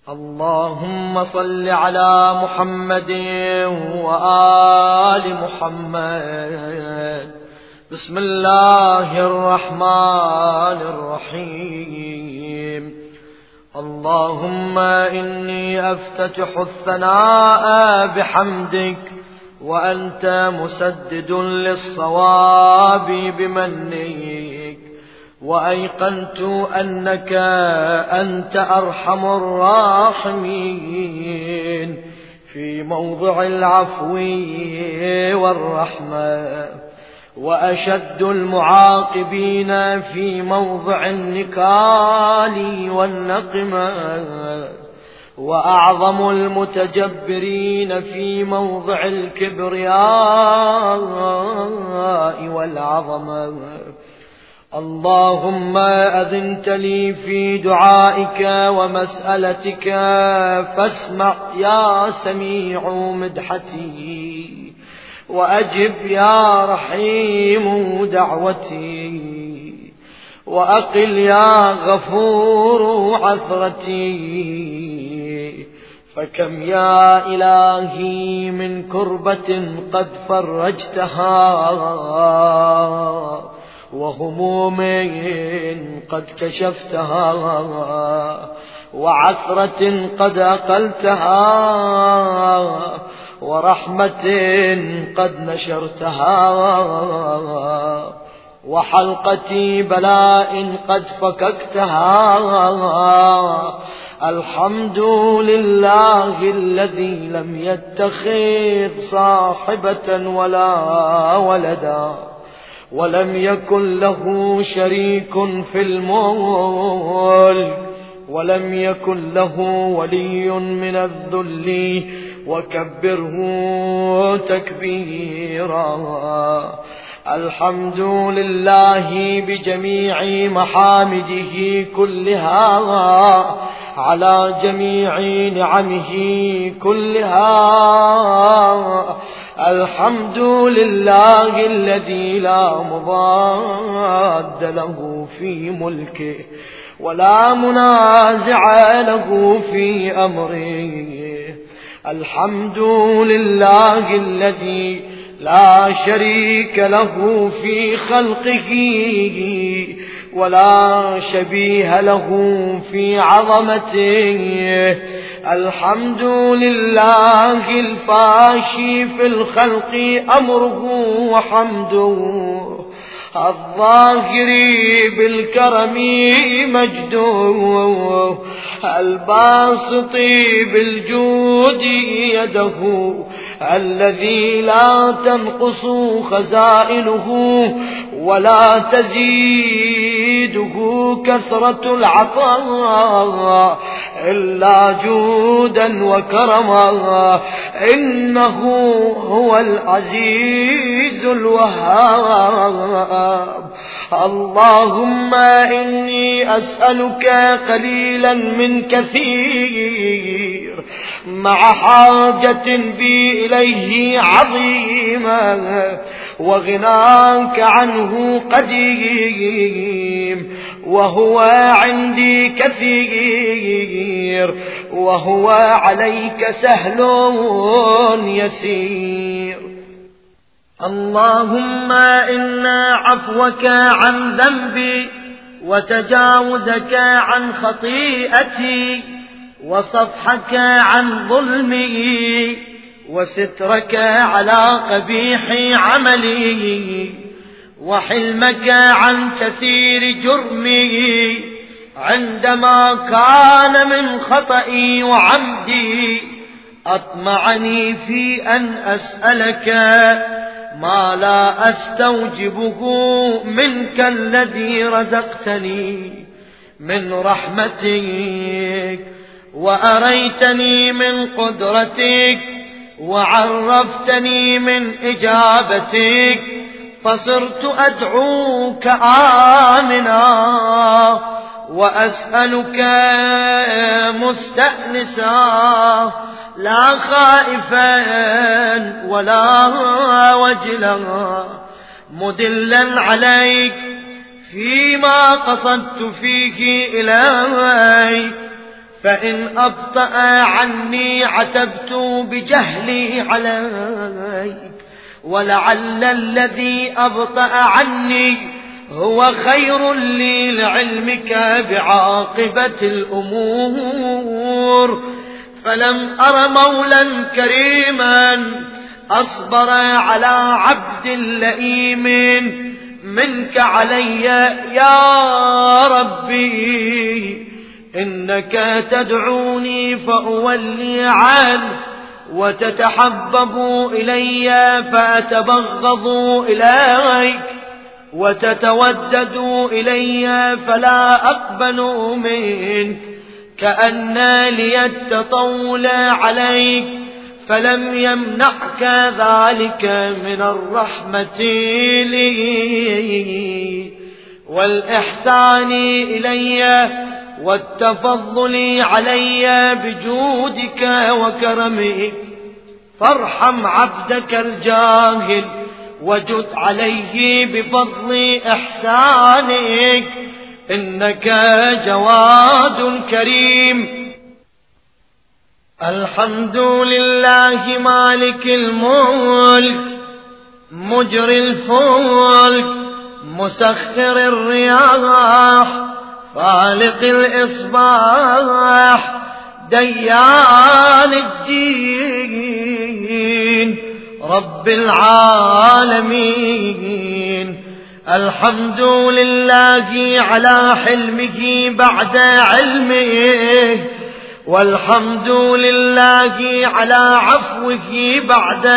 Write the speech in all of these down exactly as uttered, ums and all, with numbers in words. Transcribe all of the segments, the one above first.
اللهم صل على محمد وآل محمد. بسم الله الرحمن الرحيم. اللهم إني أفتتح الثناء بحمدك وأنت مسدد للصواب بمنك، وأيقنت أنك أنت أرحم الراحمين في موضع العفو والرحمة، وأشد المعاقبين في موضع النكال والنقمة، وأعظم المتجبرين في موضع الكبرياء والعظمة. اللهم أذنت لي في دعائك ومسألتك فاسمع يا سميع مدحتي، وأجب يا رحيم دعوتي، وأقل يا غفور عثرتي. فكم يا إلهي من كربة قد فرجتها، وهموم قد كشفتها، وعثرة قد أقلتها، ورحمة قد نشرتها، وحلقة بلاء قد فككتها. الحمد لله الذي لم يتخذ صاحبة ولا ولدا، ولم يكن له شريك في الملك، ولم يكن له ولي من الذل، وكبره تكبيرا. الحمد لله بجميع محامده كلها، على جميع نعمه كلها. الحمد لله الذي لا مضاد له في ملكه، ولا منازع له في أمره. الحمد لله الذي لا شريك له في خلقه، ولا شبيه له في عظمته. الحمد لله الفاشي في الخلق أمره وحمده، الظاهر بالكرم مجده، الباسط بالجود يده، الذي لا تنقص خزائنه ولا تزيده كثرة العطاء إلا جودا وكرما. إنه هو العزيز الوهاب. اللهم إني أسألك قليلا من كثير، مع حاجة بي إليه عظيمة، وغناك عنه قديم، وهو عندي كثير، وهو عليك سهل يسير. اللهم إن عفوك عن ذنبي، وتجاوزك عن خطيئتي، وصفحك عن ظلمي، وسترك على قبيح عملي، وحلمك عن كثير جرمي، عندما كان من خطئي وعمدي أطمعني في أن أسألك ما لا أستوجبه منك الذي رزقتني من رحمتك، وأريتني من قدرتك، وعرفتني من إجابتك، فصرت أدعوك آمنا، وأسألك مستأنسا، لا خائفا ولا وجلا، مدلا عليك فيما قصدت فيه إليك، فإن أبطأ عني عتبت بجهلي عليك، ولعل الذي أبطأ عني هو خير لي لعلمك بعاقبة الأمور. فلم أر مولا كريما أصبر على عبد لئيم منك علي يا ربي. إنك تدعوني فأولي عنه، وتتحبب إلي فأتبغض إليك، وتتودد إلي فلا أقبل منك، كأن لي التطول عليك، فلم يمنعك ذلك من الرحمة لي والإحسان إلي والتفضل علي بجودك وكرمك. فارحم عبدك الجاهل وجد عليه بفضل إحسانك، إنك جواد كريم. الحمد لله مالك الملك مجري الفلك مسخر الرياح خالق الإصباح ديان الدين رب العالمين. الحمد لله على حلمه بعد علمه، والحمد لله على عفوه بعد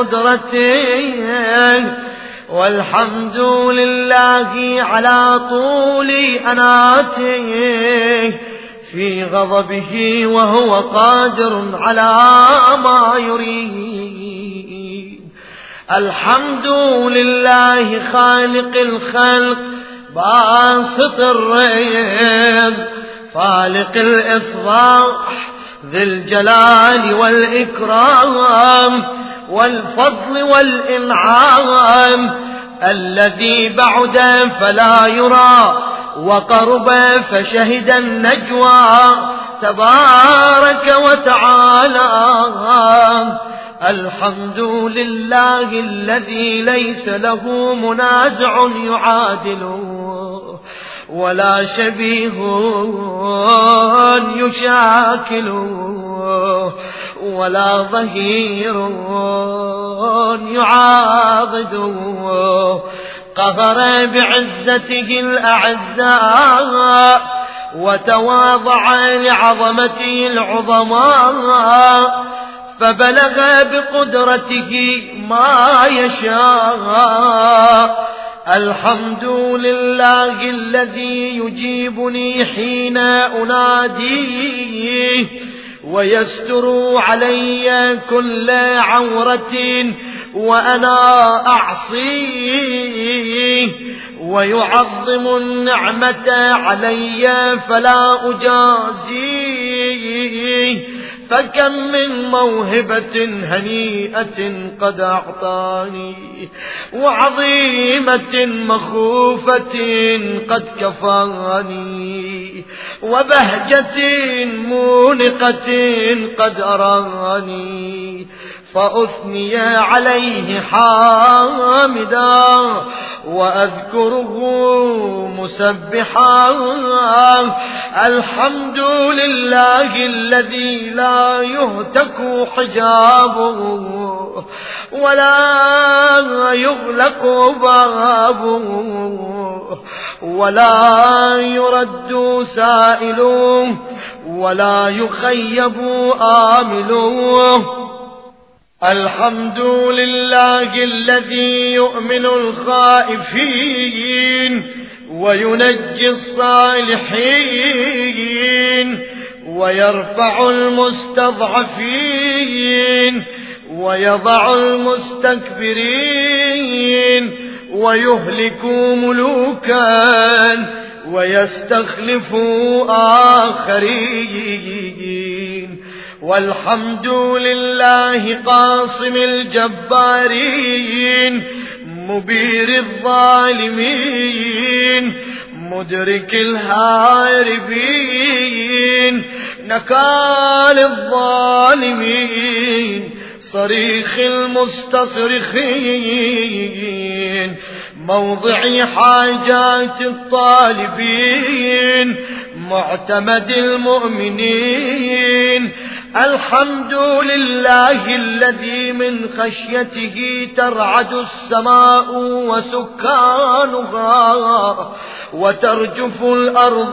قدرته، والحمد لله على طول أناته في غضبه وهو قادر على ما يريد. الحمد لله خالق الخلق باسط الرزق فالق الإصباح ذي الجلال والإكرام والفضل والإنعام، الذي بعد فلا يرى وقرب فشهد النجوى تبارك وتعالى. الحمد لله الذي ليس له منازع يعادله ولا شبيه يشاكله ولا ظهير يعاضده. قهر بعزته الأعزاء وتواضع لعظمته العظماء، فبلغ بقدرته ما يشاء. الحمد لله الذي يجيبني حين أناديه ويستر علي كل عورة وأنا أعصيه، ويعظم النعمة علي فلا أجازيه. فكم من موهبة هنيئة قد أعطاني، وعظيمة مخوفة قد كفاني، وبهجة مونقة قد أراني، فأثني عليه حامدا وأذكره مسبحا. الحمد لله الذي لا يهتك حجابه ولا يغلق بابه ولا يرد سائله ولا يخيب آمله. الحمد لله الذي يؤمن الخائفين وينجي الصالحين ويرفع المستضعفين ويضع المستكبرين ويهلك ملوكا ويستخلف آخرين. والحمد لله قاصم الجبارين مبير الظالمين مدرك الهاربين نكال الظالمين صريخ المستصرخين موضع حاجات الطالبين معتمد المؤمنين الحمد لله الذي من خشيته ترعد السماء وسكانها وترجف الأرض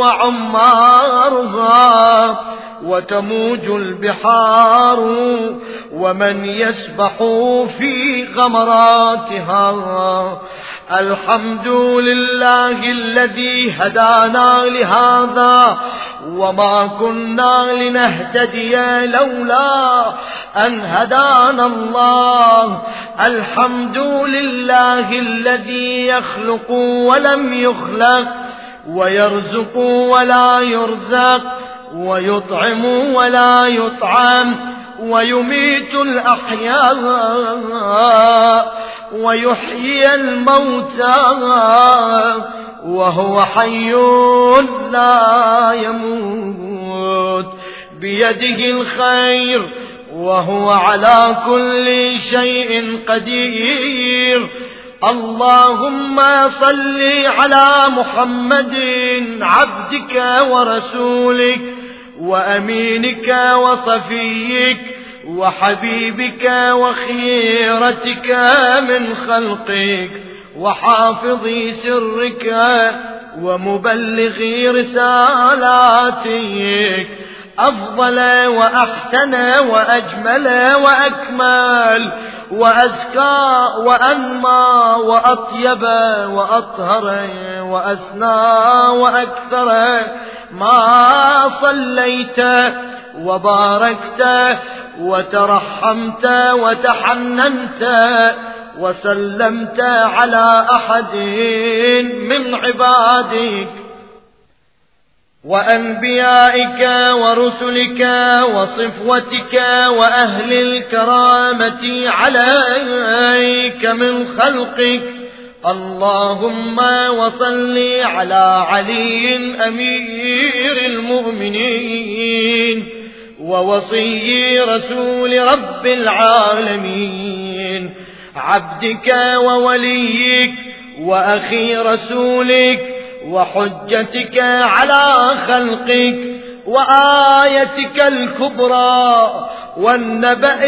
وعمارها وتموج البحار ومن يسبح في غمراتها الحمد لله الذي هدانا لهذا وما كنا لنهتدي لولا أن هدانا الله الحمد لله الذي يخلق ولم يخلق ويرزق ولا يرزق ويطعم ولا يطعم ويميت الأحياء ويحيي الموتى وهو حي لا يموت بيده الخير وهو على كل شيء قدير اللهم صل على محمد عبدك ورسولك وأمينك وصفيك وحبيبك وخيرتك من خلقك وحافظ سرك ومبلغ رسالاتك أفضل وأحسن وأجمل وأكمل وأزكى وأنمى وأطيب وأطهر وأسنى وأكثر ما صليت وباركت وترحمت وتحننت وسلمت على أحد من عبادك وأنبيائك ورسلك وصفوتك وأهل الكرامة عليك من خلقك اللهم وصل على علي أمير المؤمنين ووصي رسول رب العالمين عبدك ووليك وأخي رسولك وحجتك على خلقك وآيتك الكبرى والنبأ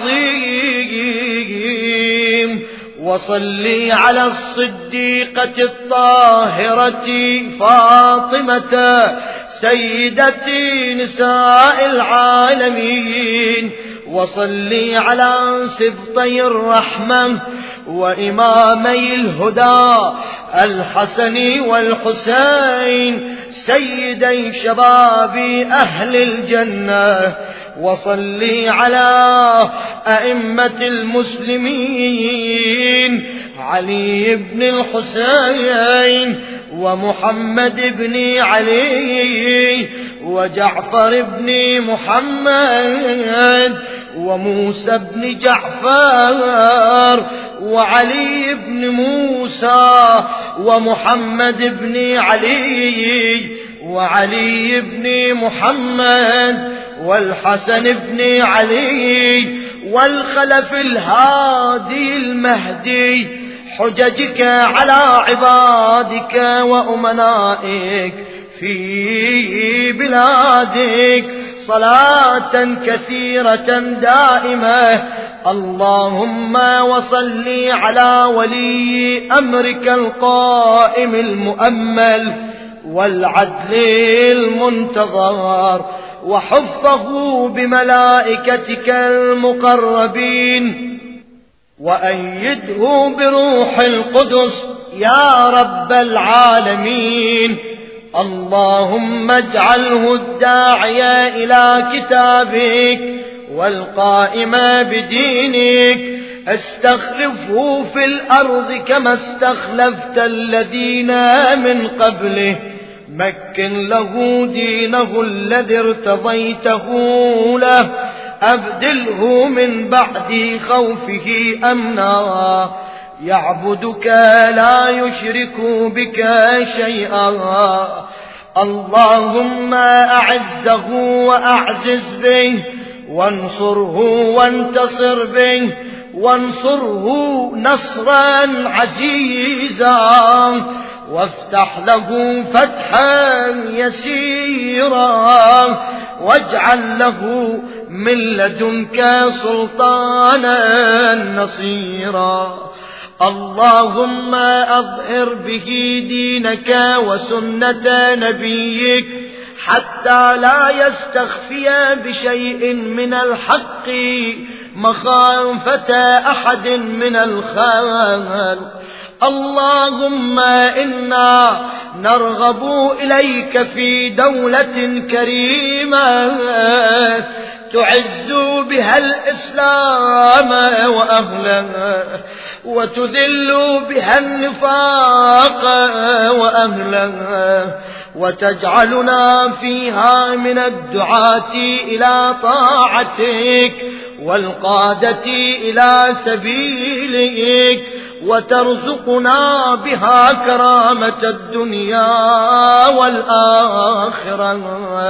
العظيم وصل على الصديقة الطاهرة فاطمة سيدة نساء العالمين وصل على سبطي الرحمة وإمامي الهدى الحسن والحسين سيدي شباب أهل الجنة وصل على أئمة المسلمين علي بن الحسين ومحمد بن علي وجعفر بن محمد وموسى بن جعفر وعلي بن موسى ومحمد بن علي وعلي بن محمد والحسن بن علي والخلف الهادي المهدي حججك على عبادك وأمنائك في بلادك صلاة كثيرة دائمة اللهم وصل على ولي أمرك القائم المؤمل والعدل المنتظر وحفه بملائكتك المقربين وأيده بروح القدس يا رب العالمين اللهم اجعله الداعي إلى كتابك والقائم بدينك استخلفه في الأرض كما استخلفت الذين من قبله مكن له دينه الذي ارتضيته له أبدله من بعد خوفه أمنا يعبدك لا يشرك بك شيئا اللهم أعزه وأعزز به، وانصره وانتصر به، وانصره نصرا عزيزا، وافتح له فتحا يسيرا، واجعل له من لدنك سلطانا نصيرا. اللهم أظهر به دينك وسنة نبيك حتى لا يستخفي بشيء من الحق مخافة أحد من الخلق. اللهم إنا نرغب إليك في دولة كريمة تعز بها الإسلام وأهله، وتذل بها النفاق وأهله، وتجعلنا فيها من الدعاة إلى طاعتك والقادة إلى سبيلك، وترزقنا بها كرامة الدنيا والآخرة.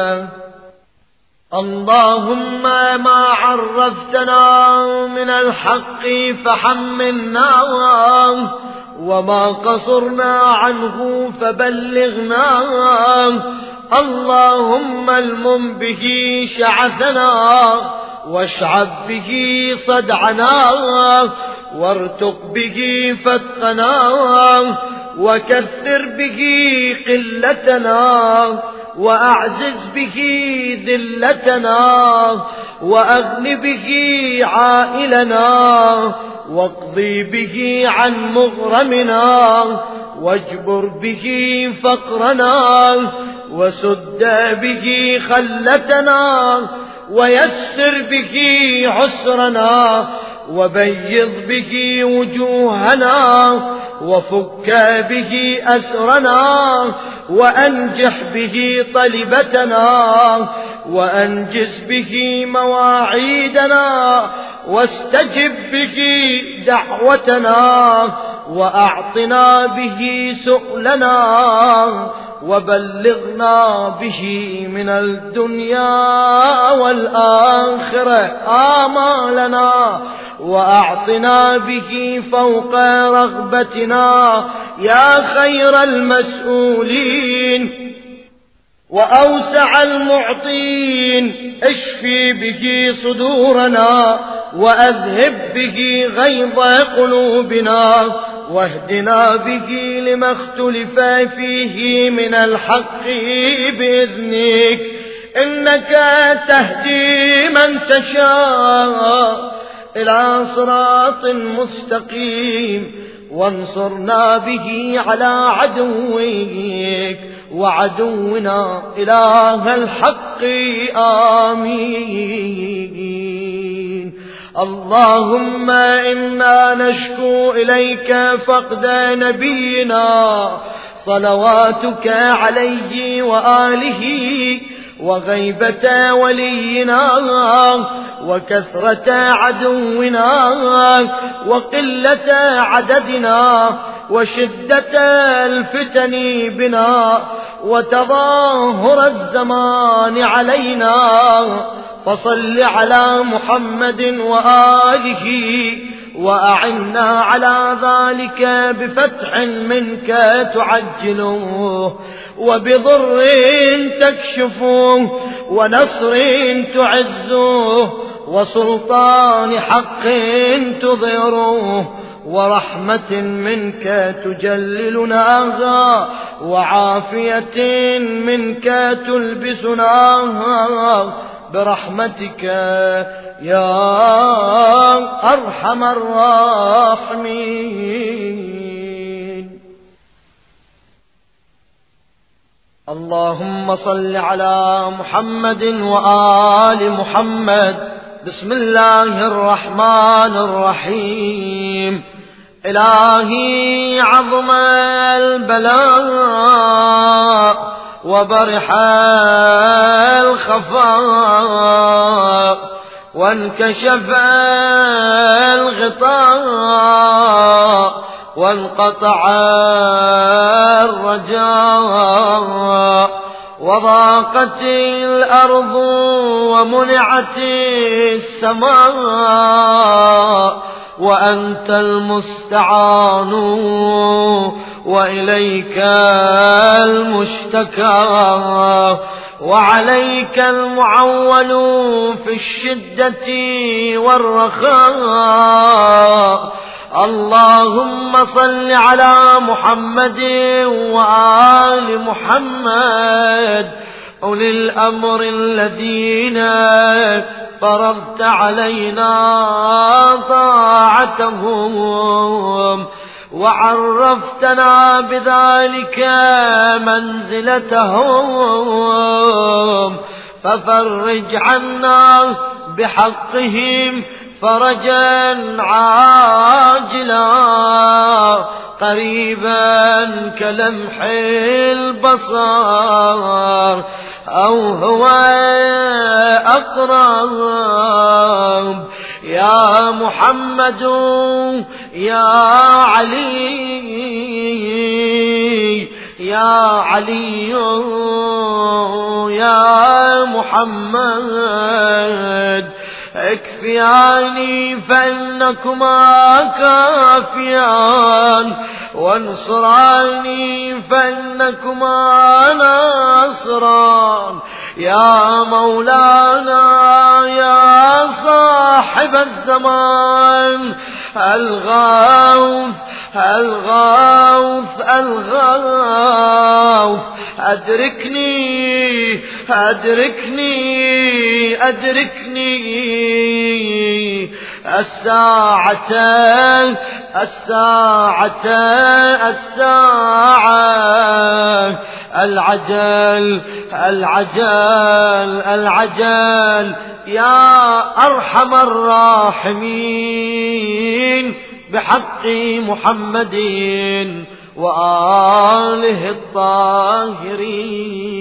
اللهم ما عرفتنا من الحق فحملنا، وما قصرنا عنه فبلغنا. اللهم المم به شعثنا، واشعب به صدعنا، وارتق به فتقنا، وكثر به قلتنا، وأعزز به ذلتنا، وأغن به عائلنا، واقضي به عن مغرمنا، واجبر به فقرنا، وسد به خلتنا، ويسر به عسرنا، وبيض به وجوهنا، وفك به أسرنا، وأنجح به طلبتنا، وأنجز به مواعيدنا، واستجب به دعوتنا، وأعطنا به سؤلنا، وبلغنا به من الدنيا والآخرة آمالنا، وأعطنا به فوق رغبتنا يا خير المسؤولين وأوسع المعطين. اشفي به صدورنا، وأذهب به غيظ قلوبنا، واهدنا به لما اختلف فيه من الحق بإذنك، إنك تهدي من تشاء إلى صراط مستقيم. وانصرنا به على عدوك وعدونا إله الحق آمين. اللهم إنا نشكو إليك فقد نبينا صلواتك عليه وآله، وغيبة ولينا، وكثرة عدونا، وقلة عددنا، وشدة الفتن بنا، وتظاهر الزمان علينا. فصل على محمد وآله، وأعنا على ذلك بفتح منك تعجله، وبضر تكشفه، ونصر تعزه، وسلطان حق تظهره، ورحمة منك تجللناها، وعافية منك تلبسناها برحمتك يا أرحم الراحمين. اللهم صل على محمد وآل محمد. بسم الله الرحمن الرحيم. إلهي عظم البلاء وبرح الخفاء، وانكشف الغطاء، وانقطع الرجاء، وضاقت الأرض ومنعت السماء وأنت المستعان وإليك المشتكى وعليك المعول في الشدة والرخاء. اللهم صل على محمد وآل محمد أولي الأمر الذين فرضت علينا طاعتهم وعرفتنا بذلك منزلتهم، ففرج عنا بحقهم فرجا عاجلا قريبا كلمح البصر أو هو أقرب. يا محمد يا علي يا علي يا محمد اكفياني فإنكما كافيان وانصراني فإنكما ناصران. يا مولانا يا صاحب الزمان الغوث الغوث الغوث أدركني أدركني أدركني الساعة الساعة الساعة العجل العجل العجل يا أرحم الراحمين بحق محمد وآله الطاهرين.